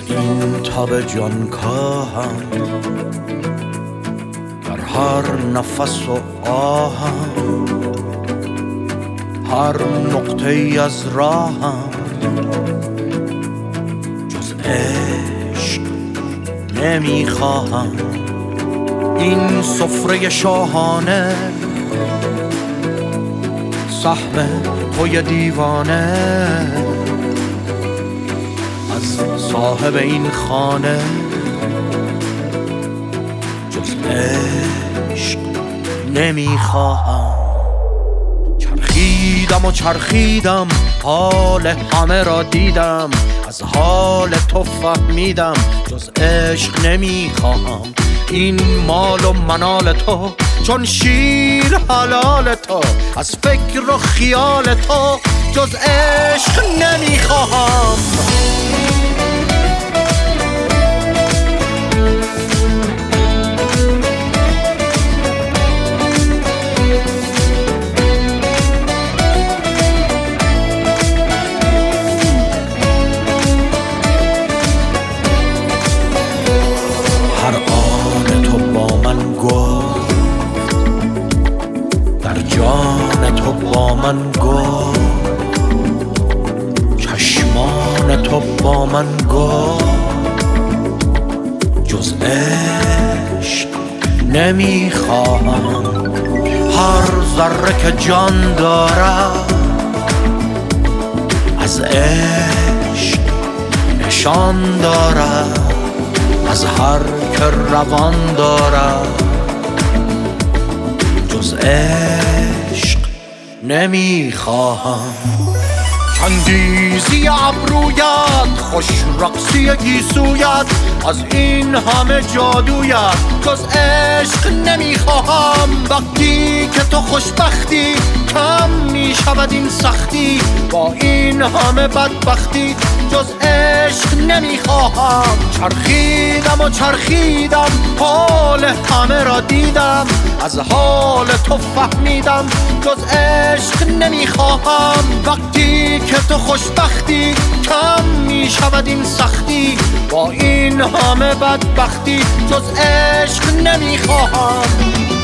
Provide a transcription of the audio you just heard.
این تاب جان کاهم در هر نفس و آهم، هر نقطه ای از راهم جز عشق نمیخواهم. این سفره شاهانه سهم توی دیوانه، از صاحب این خانه جز عشق نمیخواهم. چرخیدم و چرخیدم، حال همه را دیدم، از حال تو فهمیدم جز عشق نمیخواهم. این مال و منال تو چون شیر حلال تو، از فکر و خیال تو جز عشق نمیخواهم. هر آن تو با من گفت، در جان تو با من گفت، چشمان تو با من گفت جز عشق نمیخواهم. هر ذره که جان دارد از عشق نشان دارد، از هر که روان دارد جز عشق نمیخواهم. چندیزی ابرویت، خوش رقصی گیسویت، از این همه جادویت جز عشق نمیخواهم. وقتی که تو خوشبختی کم میشود این سختی، با این همه بدبختی جز عشق نمیخواهم. چرخیدم و چرخیدم، حال همه را دیدم، از حال تو فهمیدم جز عشق نمیخواهم. وقتی که تو خوشبختی کم میشود این سختی، با این همه بدبختی جز عشق نمیخواهم.